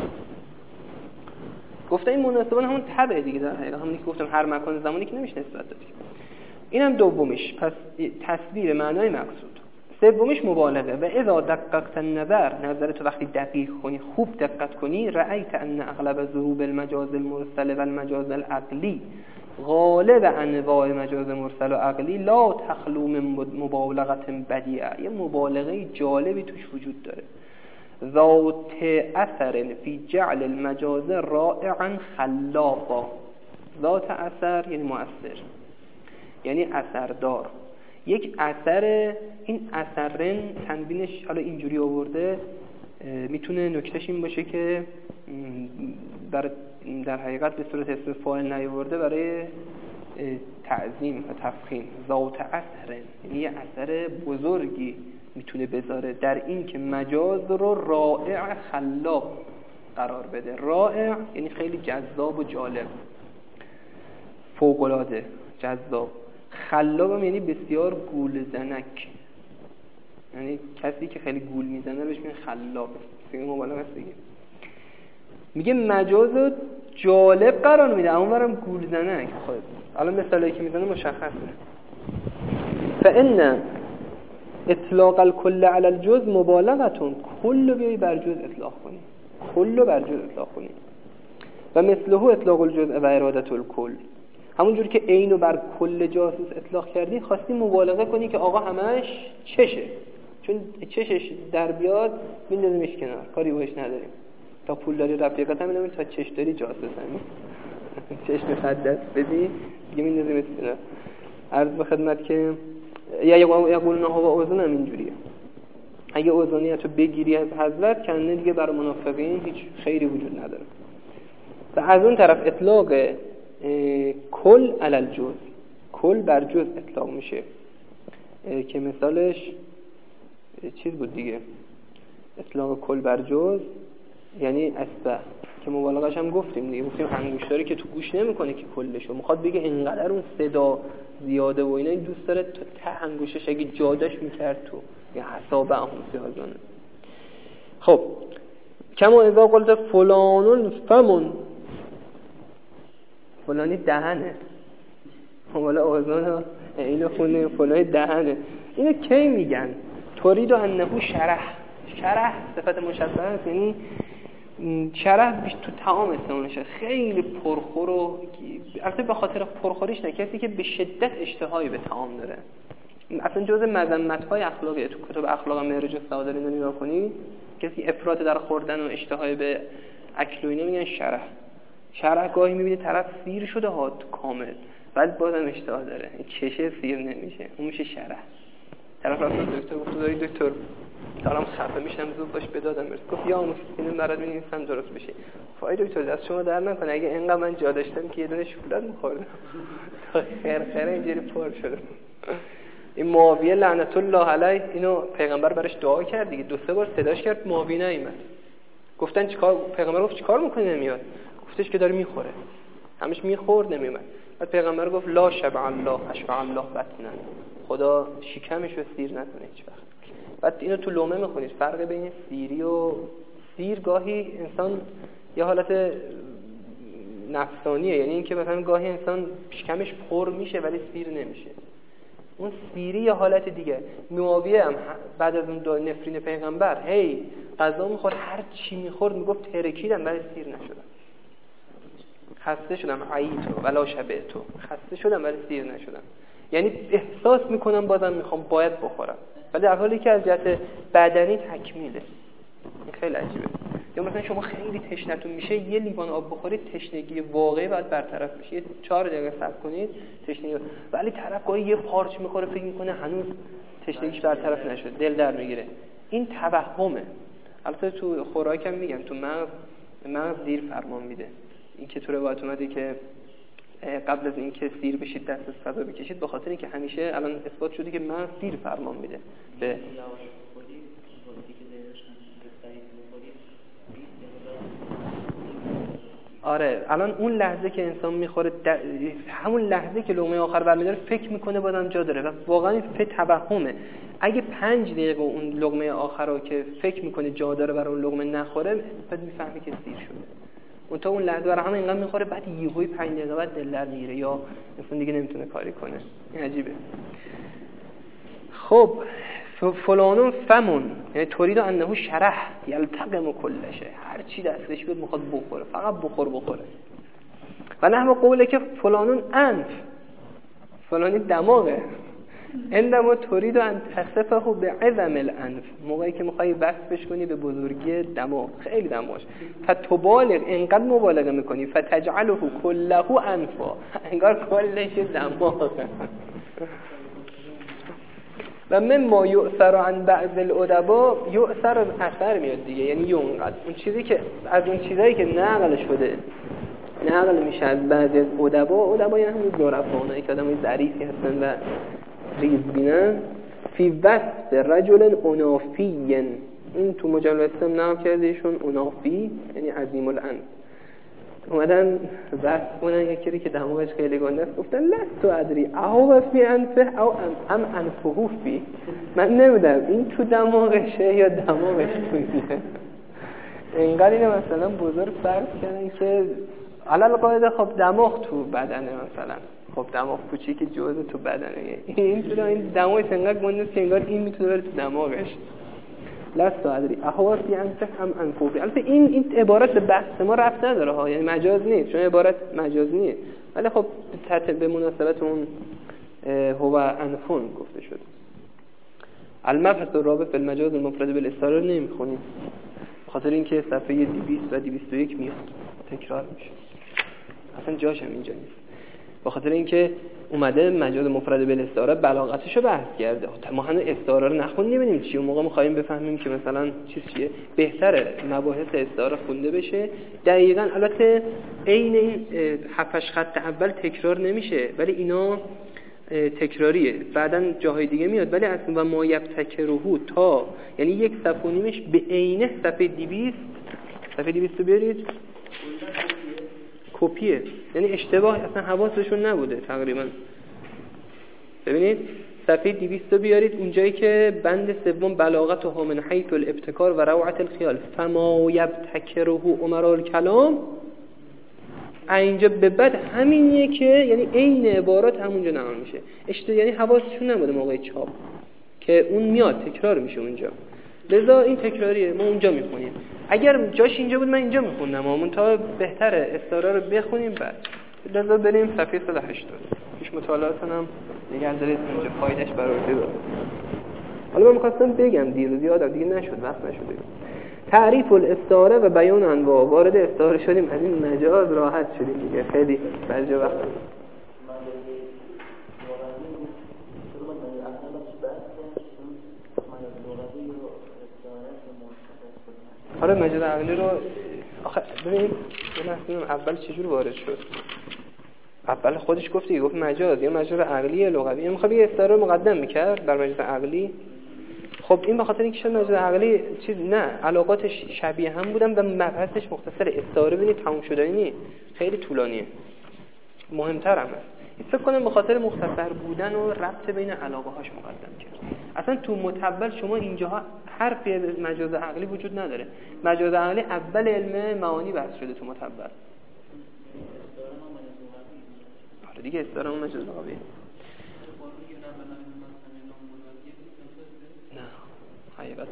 گفتم این مناسبان همون تبع دیگه، در حقیقت همونی که گفتم هر مکان زمانی که نمیشه نسبت داد. اینم دومیش، پس تصویر معنای مقصود. سومیش مبالغه. و اذا دققت نظر تو وقتی دقیق کنی، خوب دقت کنی، رأیت ان اغلب ضروب المجاز المرسل و المجاز العقلی، غالب انواع مجاز مرسل و عقلی، لا تخلو من مبالغه بدیعه، یه مبالغه جالبی توش وجود داره. ذات اثر فی جعل المجاز رائعا خلاقا، ذات اثر یعنی مؤثر، یعنی اثردار. یک اثر، این اثرن تنوینش حالا اینجوری آورده، میتونه نکتهش این باشه که در حقیقت به صورت اسم فاعل نیاورده، برای تعظیم و تفخیم. ذات اثر یعنی یه اثر بزرگی میتونه بذاره در این که مجاز رو رائع خلاق قرار بده. رائع یعنی خیلی جذاب و جالب، فوق‌العاده جذاب. خلاق هم یعنی بسیار گول زنک، یعنی کسی که خیلی گول میزنه بهش میگن خلاق. دیگه مبالغه است دیگه. میگه مجاز رو جالب قرار میده، اونورم گول زنک. خب الان مثالی که میزنه مشخصه. فان اطلاق الکل علی الجزء مبالغه، کل بیای بر جزء اطلاق کنی، کل بر جزء اطلاق کنی. و مثله اطلاق الجزء و اراده الکل، همون جوری که عینو بر کل جاسوس اطلاق کردی، خواستی مبالغه کنی که آقا همش چشه، چون چشش در بیاد میندازیمش کنار، کاری بهش نداریم. تا پول داری رفیقت هم میدونی، تا چش داری جاسوس هم چش میخواد دست بدی دیگه میندازیمش کنار. عرض به خدمت که یقولون هوا اوزن هم اینجوریه، اگه اوزانیت رو بگیری از حضرت کنه دیگه برای منافقین هیچ خیری وجود نداره. و از اون طرف اطلاق کل علی الجزء، کل بر جزء اطلاق میشه که مثالش چیز بود دیگه، اطلاق کل بر جزء یعنی اسبه، که مبالغش هم گفتیم دیگه، گفتیم انگشتری که تو گوش نمیکنه که کلشو میخواد بگه اینقدر اون صدا زیاده و اینا، این دوست داره ته انگشتش اگه جادش میکرد تو یا حسابه هم سیازانه. خب کما اذا قلت فلان فمون، فلانی دهنه، حالا اوزان اینو خونه فلانی دهنه، اینو کی میگن؟ ترید انه شرح، شرح صفت مشبهه است، یعنی شرح تو طعام استعمالشه، خیلی پرخور و البته به خاطر پرخوریش نه، کسی که به شدت اشتهایی به طعام داره. اصلا جزء مذمت‌های اخلاقیه، تو کتب اخلاق معرج السعادة رو نگاه کنی، کسی افراط در خوردن و اشتهای به اکل و اینا میگن شرح. شرح گاهی میبینی طرف سیر شده ها کامل، ولی بازم اشتها داره، چشه سیر نمیشه، اون میشه شرح. طرف رفت دکتر گفت دایی دکتر دارم خفه میشم زود باش بدادم برس، گفت یا مسکینه برات می‌نویسم درست بشه. فای دکتر دست شما در نکنه، اگه اینقدر من جا داشتم که یه دونه شکلات می‌خوردم خیر اینجوری پر شده. این معاویه لعنت الله علیه، اینو پیغمبر براش دعا کرد دیگه، 2-3 بار صداش کرد، معاویه نیامد. گفتن چیکار؟ پیغمبر گفت چیکار می‌کنی نمیاد؟ گفتش که داره میخوره، همش میخورد نمیومد. بعد پیغمبر گفت لا شبع الله اشبع الله بطنا، خدا شکمش رو سیر نکنه هیچ وقت. بعد اینو تو لومه میخونید، فرق بین سیری و سیر، گاهی انسان یه حالت نفسانیه، یعنی اینکه مثلا گاهی انسان شکمش پر میشه ولی سیر نمیشه. اون سیری یه حالت دیگه. معاویه هم بعد از اون نفرین پیغمبر هی غذا میخورد، هر چی میخورد میگفت ترکیدم ولی سیر نشدم، خسته شدم، عییتو ولا شبعتو، خسته شدم ولی سیر نشدم. یعنی احساس میکنم بازم میخوام باید بخورم، ولی در حالی که از جهت بدنی تکمیله. این خیلی عجیبه. یا مثلا شما خیلی تشنتون میشه، یه لیوان آب بخورید، تشنگی واقعی بعد برطرف میشه. یه 4 دقیقه صبر کنید تشنگی، ولی طرف گاهی یه پارچ میخوره فکر میکنه هنوز تشنگیش برطرف نشده، دل در میگیره. این توهمه. البته تو خوراک هم میگن تو مغز دیر فرمان میده. این که تو روایت اومده که قبل از اینکه سیر بشید دست از فضا بکشید، به خاطر اینکه همیشه الان اثبات شده که من سیر فرمان میده به آره. الان اون لحظه که انسان میخوره همون لحظه که لقمه آخر برمی‌داره فکر میکنه بازم جا داره و واقعا این توهمه. اگه 5 دقیقه اون لقمه آخر رو که فکر میکنه جا داره برای اون لقمه نخوره، بعد میفهمه که سیر شده. اون تا اون لحظه برای همه اینقدر میخوره، بعد یهویی 5 دقیقه بعد دل در میگیره یا انسان دیگه نمیتونه کاری کنه. این عجیبه. خب فلانون فمون، یعنی ترید انه شرح یلتقم کلشه، هر چی دستش بیاد میخواد بخوره، فقط بخوره. و نحو قوله که فلانون انف، فلانی دماغه، عندما ترید ان تصفه به عظم الانف، موقعی که میخوای وصفش کنی به بزرگی دماغ، خیلی دماغش، فتبالغ، اینقدر مبالغه میکنی، فتجعله كله انفا، انگار کلش دماغه. و من ما یؤثر عن بعض الادبا، یؤثر اثر میاد دیگه، یعنی یونقد، اون چیزی که از اون چیزایی که نقل شده، نقل میشه از بعضی از ادبا یعنی همون ظرفانایی که آدمای ظریفی هستن و ریزبینن، فی وصف رجل انافی، این تو مجلد نام کرده ایشون انافی یعنی عظیم الانف، اومدن وصف کنن یکی که دماغش خیلی گنده است، گفتن لست ادری اهو فی انفه او ام انفه فی، من نمیدونم این تو دماغشه یا دماغش تویه. اینقدر اینه مثلا بزرگ فرض کردن که علل قاعده خب دماغ تو بدنه، مثلا خب دماغ کوچیک جزء تو بدنه، این تو این دماغش انقدر گنده است که انگار این میتونه بره تو دماغش. لست ادری اهو فی انفه ام انفه فی. البته این عبارت به بحث ما ربط نداره ها، یعنی مجاز نیست، چون عبارت مجاز نیست، ولی خب به مناسبت اون هو انفون گفته شده. المبحث الرابع فی المجاز المفرد بالاستعاره رو نمیخونیم خاطر اینکه صفحه 200 و 201 میاد تکرار میشه، اصلا جاش هم اینجا نیست، به خاطر اینکه اومده مجاز مفرد بالاستعاره بلاغتش رو بحث کرده. ما هنوز استعاره رو نخوندیم ببینیم چی، اون موقع می‌خوایم بفهمیم که مثلا چیه. بهتره مباحث استعاره خونده بشه دقیقاً. البته عین این 7 خط اول تکرار نمیشه، ولی اینا تکراریه، بعدن جاهای دیگه میاد، ولی اصلا و ما یبتکره تا یعنی 1 صفحه و نیمش به عینه صفحه 200 رو بیارید کپیه، یعنی اشتباه اصلا حواسشون نبوده تقریبا. ببینید صفحه 200 رو بیارید اونجایی که بند سوم بلاغت و من حیث الابتکار و روعت الخیال فما یبتکره امراء الکلام، اینجا به بعد همینیه که یعنی عین عبارات همونجا نقل میشه، یعنی حواسشون نبوده موقع چاپ که اون میاد تکرار میشه اونجا، لذا این تکراریه، ما اونجا میخونیم. اگر جاش اینجا بود من اینجا میخوندم، اما تا بهتره استعاره رو بخونیم بعد. لذا بریم صفحه 180 پیش مطالعاتون هم نگه دارید اونجا، فایدهش برای داره. حالا من می‌خواستم بگم دیروز یادم دیگه نشد، وقت نشده. تعریف الاستعاره و بیان انواع. وارد استعاره شدیم، از این مجاز راحت شدیم دیگه، خیلی برجا وقت. حالا مجاز عقلی رو آخه ببینید اول چجور وارد شد. اول خودش گفت مجاز یا مجاز عقلی لغوی، میخواد یه استعاره مقدم میکرد بر مجاز عقلی. خب این به خاطر اینکه شد مجاز عقلی چیز نه، علاقاتش شبیه هم بودن و مبحثش مختصر. استعاره ببینید تموم شدنی نیست، خیلی طولانیه، مهمتر هم است. فکر کنم به خاطر مختصر بودن و ربط بین علاقه هاش مقدم کرد. اصلا تو متول شما اینجاها حرفی از مجاز عقلی وجود نداره. مجاز عقلی اول علم معانی بحث شده تو متول. حالا دیگه استعاره مجاز لغوی نه حقیقته.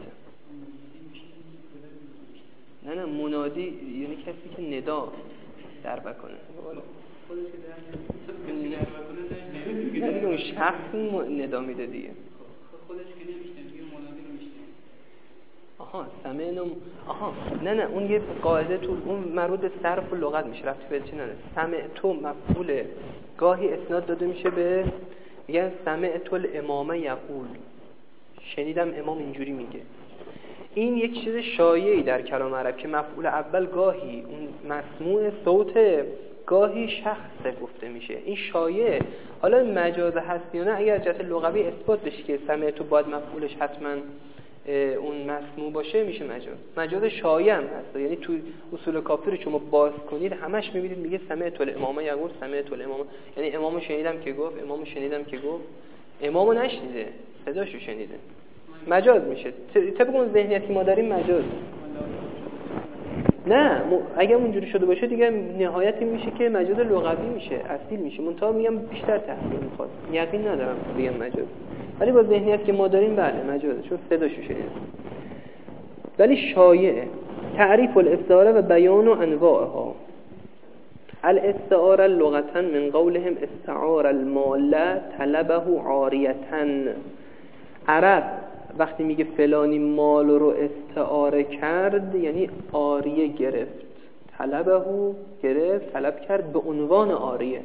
نه منادی یعنی کسی که ندا در بکنه، خودش که در بکنه نه دیگه اون شخص ندا میده دیگه، خودش که نمیشته دیگه منادی رو میشته. آها سمعنم، آها نه اون یه قاعده تو اون مربوط به صرف و لغت میشه، رفتی به چی نداره. سمعت مفعول گاهی اسناد داده میشه به، میگن سمعت الامام یقول، شنیدم امام اینجوری میگه. این یک چیز شایعی در کلام عرب که مفعول اول گاهی اون مسموع صوت، گاهی شخص گفته میشه. این شایع. حالا مجاز هست یا نه، اگر جهت لغوی اثبات بشه که سمعت باید مفعولش حتما اون مسموع باشه میشه مجاز شایع هم هست. یعنی تو اصول کافی رو شما باز کنید همش میبینید میگه سمعت الامام یقول سمعت الامام، یعنی امامو شنیدم که گفت، امامو شنیدم که گفت، امامو نشنیده صداشو شنیده. مجاز میشه طبق اون ذهنیتی که ما داریم مجاز. نه اگه اونجوری شده باشه دیگه نهایت میشه که مجاز لغوی میشه، اصیل میشه. منتها میگم بیشتر تحقیق میخواد، یقین ندارم بگم مجاز، ولی با ذهنیت که ما داریم بله مجازه، چون صداشو شنیدیم. ولی شایعه. تعریف الاستعاره و بیان و انواعها. الاستعاره لغتا من قولهم استعار المال طلبه عاریتا. عرب وقتی میگه فلانی مال رو استعاره کرد یعنی عاریه گرفت، طلبه گرفت، طلب کرد به عنوان عاریه.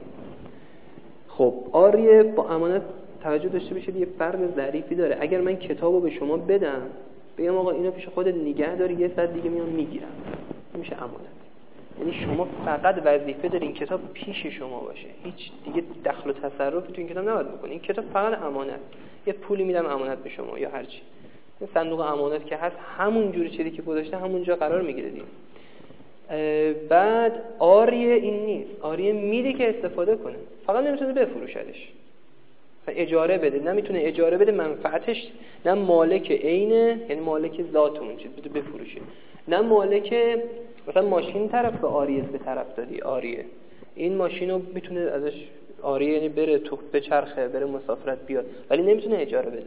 خب عاریه با امانت توجه داشته باشید یه فرق ظریفی داره. اگر من کتابو به شما بدم بگم آقا اینو پیش خودت نگه داری، یه ساعت دیگه میام میگیرم، میشه امانت. یعنی شما فقط وظیفه داری این کتاب پیش شما باشه، هیچ دیگه دخل و تصرفی تو این کتاب نباید بکنی. این کتاب فقط امانت، یه پولی میدم امانت به شما یا هر چی. این صندوق امانت که هست همون جوری چیزی که گذاشته همونجا قرار میگیره دیگه. بعد عاریه این نیست، عاریه میده که استفاده کنه، فقط نمیتونه بفروشدش، اجاره بده، نمیتونه اجاره بده منفعتش نه مالک عینه یعنی مالک ذات اون چیز بده بفروشه، نه مالک مثلا ماشین طرف به عاریه به طرف دادی عاریه، این ماشینو میتونه ازش عاریه یعنی بره تو به چرخه بره مسافرت بیاد، ولی نمیتونه اجاره بده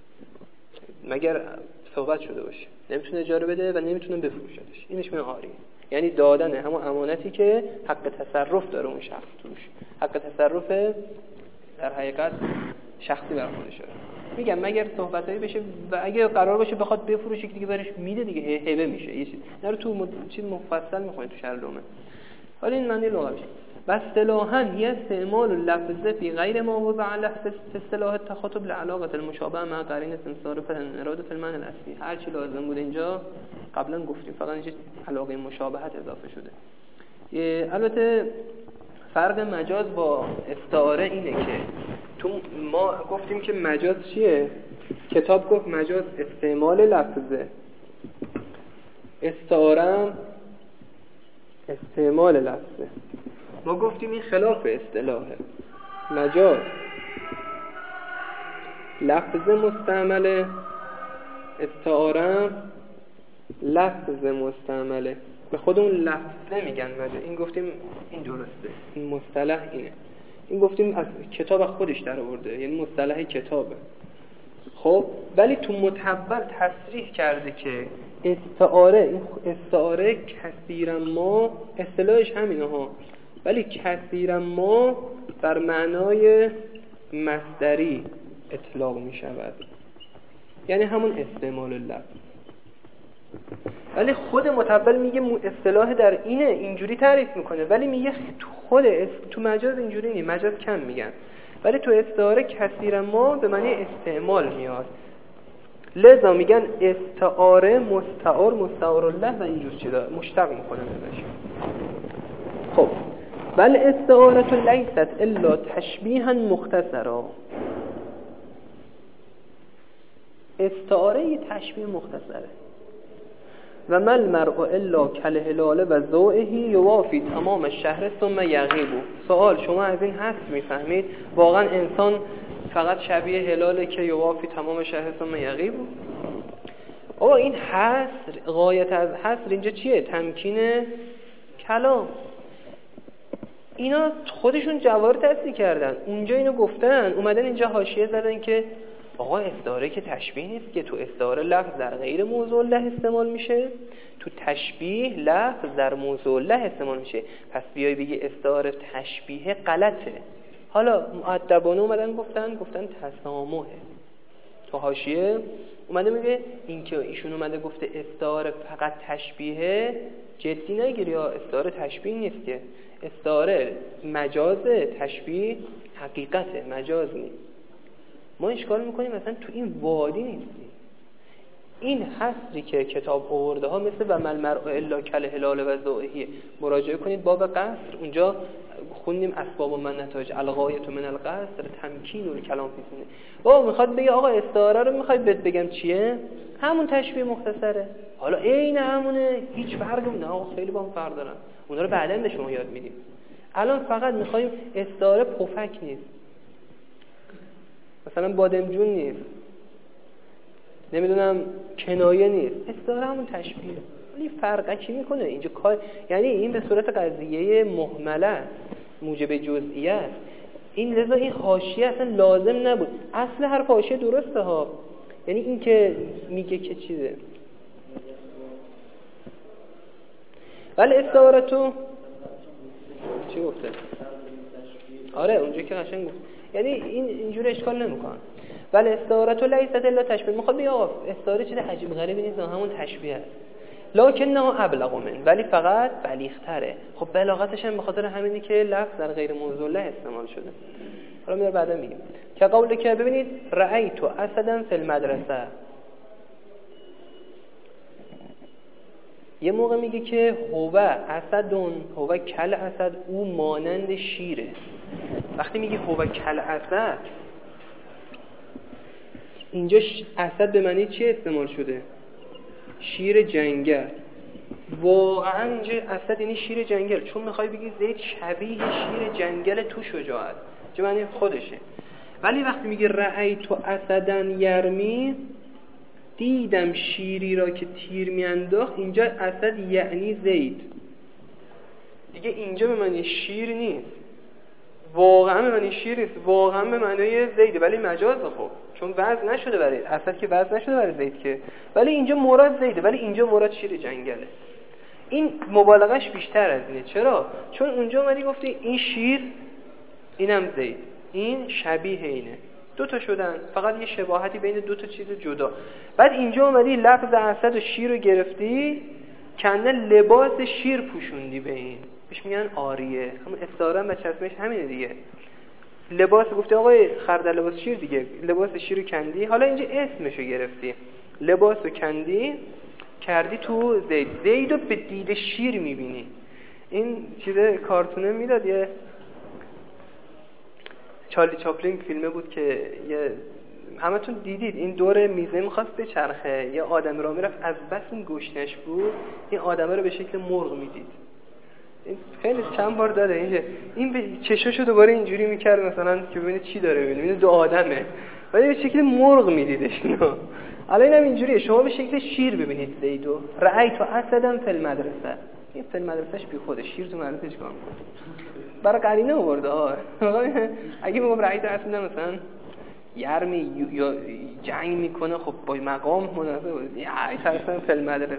مگر صحبت شده باشه، نمیتونه اجاره بده و نمیتونه بفروشدش. اینش من عاریه یعنی دادن همون امانتی که حق تصرف داره اون شخص توش، حق تصرف در حقیقت شخصی بر خودشه. میگم مگر صحبتایی بشه و اگه قرار باشه بخواد بفروشه که دیگه برش میده دیگه هبه میشه یه چیز. اینا تو چیز مفصل میخونید تو شرح لومه. حالا این معنی لغویش. و اصطلاحاً هي استعمال اللفظ في غير ما وضع له في اصطلاح التخاطب لعلاقه المشابهه مع قرینه صارفه عن اراده المعنى الاصلی. هر چی لازم بود اینجا قبلا گفتیم، فقط اینجا علاقه مشابهت اضافه شده. البته فرق مجاز با استعاره اینه که تو ما گفتیم که مجاز چیه؟ کتاب گفت مجاز استعمال لفظه، استعاره استعمال لفظه. ما گفتیم این خلاف اصطلاحه. مجاز لفظ مستعمله، استعاره لفظ مستعمله. به خود اون لفظه میگن مجاز. این گفتیم این درسته، این مصطلح اینه. این گفتیم از کتاب خودش در آورده، یعنی مصطلح کتابه. خب ولی تو متول تصریح کرده که استعاره کثیرا ما اصطلاحش همینه ها، ولی کثیرا ما در معنای مصدری اطلاق می شود، یعنی همون استعمال لفظ. ولی خود متول میگه اصطلاح در اینه، اینجوری تعریف میکنه، ولی میگه تو مجاز اینجوری نیست، مجاز کم میگن، ولی تو استعاره کثیرا ما به معنی استعمال میاد. لذا میگن استعاره مستعار مستعار الله و اینجور چیزا مشتق میکنن ازش. خب بل استعاره لیست الا تشبیها مختصرا. استعاره یه تشبیه مختصره. و مل مرء الا کالهلال و ضوئه یوافی تمام الشهر ثم یغیب. سوال، شما از این حصر میفهمید واقعا انسان فقط شبیه هلاله که یوافی تمام شهر ثم یغیب؟ آقا این حصر، غایت از حصر اینجا چیه؟ تمکین کلام. اینا خودشون جوار تصدیق کردن، اونجا اینو گفتن، اومدن اینجا حاشیه زدن که آقا استعاره که تشبیه نیست که، تو استعاره لفظ در غیر موضوع له استعمال میشه، تو تشبیه لفظ در موضوع له استعمال میشه. پس بیای بگی استعاره تشبیه غلطه. حالا مؤدبانه اومدن گفتن تسامحه. تو حاشیه اومده میگه این که ایشون اومده گفته استعاره فقط تشبیه، جدی نگیری، یا استعاره تشبیه نیست که، استعاره مجازه، تشبیه حقیقته، مجاز نیست. ما اشکال میکنیم مثلا تو این وادی نیستیم. این حصری که کتاب آورده ها مثل و مل مرء الا کالهلال و ضوئه، مراجعه کنید باب قصر، اونجا خوندیم اسباب و من نتاج الغایت من القصر تمکین الکلام فی سینه. بابا میخواد بگه آقا استعاره رو میخواد بهت بگم چیه؟ همون تشبیه مختصره. حالا عین همونه، هیچ فرقی نه. آقا خیلی با هم فرق دارن، اونا رو بعداً به شما یاد میدیم. الان فقط میخوایم استعاره پفک نیست، مثلا بادمجون نیست، نمیدونم کنایه نیست، استعاره همون تشبیه. ولی فرق چی میکنه اینجا کار؟ یعنی این به صورت قضیه مهمله موجب جزئیه است. این لذا این حاشیه اصلا لازم نبود. اصل هر حاشیه درسته ها. یعنی این که میگه که چیزه، ولی استعاره تو چی گفته؟ آره اونجا که قشنگ گفت. یعنی این اینجوری اشکال نمیکنه. ولی استعاره تو لیست الا تشبیه. میخواد بگه آقا استعاره چیز عجیب غریبی نیست، همون تشبیه است. لکنه ابلغ من، ولی فقط بلیغ‌تره. خب بلاغتش هم به خاطر همینی که لفظ در غیر موضوع له استعمال شده. حالا میاد بعدا میگیم که قولی که ببینید رأیت اسدا فی المدرسه، یه موقع میگه که هو اسدون، هو کل اسد، او مانند شیره. وقتی میگه هو کل اسد، اینجا اسد به معنی چی استعمال شده؟ شیر جنگل. واقعا اینجا اسد یعنی شیر جنگل، چون میخوای بگی زید شبیه شیر جنگل تو شجاعت، چه معنی خودشه. ولی وقتی میگه رأیت اسدن یرمی، دیدم شیری را که تیر میانداخت، اینجا اسد یعنی زید دیگه. اینجا به معنی شیر نیست، واقعا به معنی شیر نیست، واقعا به معنی زیده، ولی مجازه. خب چون وزن نشده برای اسد که وزن نشده برای زید که، ولی اینجا مراد زیده، ولی اینجا مراد شیر جنگله. این مبالغش بیشتر از اینه. چرا؟ چون اونجا اومدی گفتی این شیر، اینم زید، این شبیه اینه، دو تا شدن، فقط یه شباهتی بین دو تا چیز جدا. بعد اینجا اومدی لفظ اسد و شیر رو گرفتی، کنده لباس شیر پوشوندی به این، بهش میگن آریه. همون استعاره و چشمش همینه دیگه. لباس گفتی آقای خردل لباس شیر دیگه، لباس شیر رو کندی، حالا اینجا اسمشو گرفتی، لباس رو کندی کردی تو زید. زید رو به دید شیر میبینی. این چیز کارتونه میداد، یه چارلی چاپلین فیلمه بود که یه همتون دیدید، این دور میزه میخواست به چرخه، یه آدم را میرفت، از بس این گشنش بود این آدمه رو به شکل مرغ میدید. این خیلی چند بار داره اینجا، این به چشاشو دوباره اینجوری میکرد مثلا که ببینه چی داره، ببینه دو آدمه، ولی به شکل مرغ میدیدش. الان اینم اینجوریه، شما به شکل شیر ببینید زیدو. رأیت اسدا فی المدرسه، این فی المدرسهش بی خوده، شیر تو مدرسه چیکار میکنه؟ برای قرینه آورده. اگه میگم رأیت اسدا مثلا یرمی یا جنگ میکنه، خب با مقام مناسب بود، یا اصلا فی المدرسه.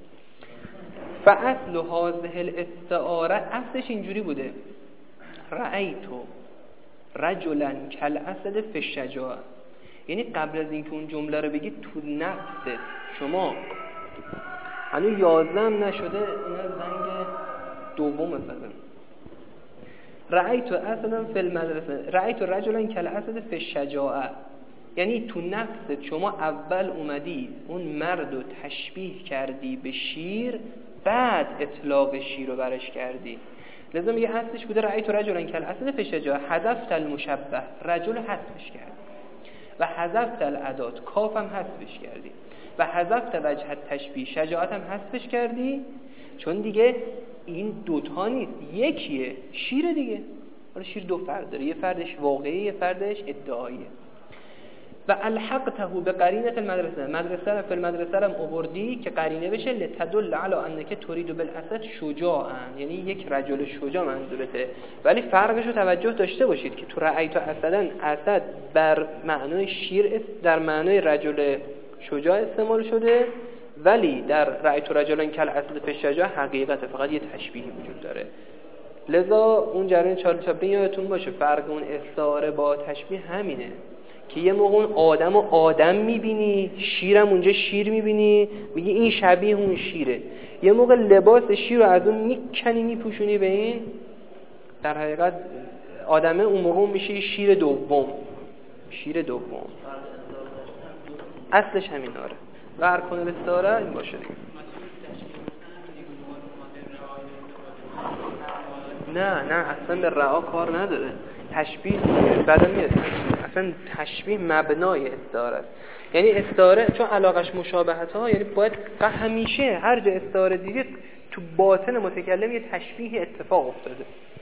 فاصل هذه الاستعاره، اصلش اینجوری بوده، رأیتو رجلا کالاسد فی الشجاعه، یعنی قبل از اینکه اون جمله رو بگی تو نفست شما هنوز 11 هم نشده، اینا زنگ دوم زدن. رأیتو اسدا فی المدرسه، رأیتو رجلا کالاسد فی الشجاعه، یعنی تو نفست شما اول اومدی اون مرد رو تشبیه کردی به شیر، بعد اطلاق شیر رو برش کردی. لازم میگه اصلش بوده رأیت رجلا کالاسد فی الشجاعه، حذفت المشبه، رجل حذفش کردی و حذفت الادات، کافم حذفش کردی و حذفت وجه تشبیه، شجاعت هم حذفش کردی، چون دیگه این دوتا نیست، یکیه، شیر دیگه. حالا شیر دو فرد داره، یه فردش واقعی، یه فردش ادعاییه. و الحقته به قرینه المدرسه، مدرسه را فی المدرسه را آوردی که قرینه بشه، لتدل علی انک تريد بالاسد شجاعا، یعنی یک رجل شجاع منظورته. ولی فرقش رو توجه داشته باشید که تو رأیت اسدا، اسد بر معنای شیر در معنای رجل شجاع استعمال شده، ولی در رأیت رجلا کالاسد فی الشجاعه حقیقت فقط یه تشبیهی وجود داره. لذا اون جریان چارلی چاپلین یادتون باشه، فرق اون استعاره با تشبیه همینه که یه موقع اون آدم و آدم میبینی، شیرم اونجا شیر میبینی، میگی این شبیه اون شیره. یه موقع لباس شیر رو از اون میکنی میپوشونی به این، در حقیقت آدمه اون موقع میشه شیر دوم. شیر دوم اصلش همین آره. و ارکان الاستعاره این باشه دیگه. نه اصلا به رعا کار نداره. تشبیه بعدا میاد، اصلا تشبیه مبنای استعاره است. یعنی استعاره چون علاقش مشابهت ها، یعنی باید همیشه هر جا استعاره دیدید تو باطن متکلم یه تشبیه اتفاق افتاده.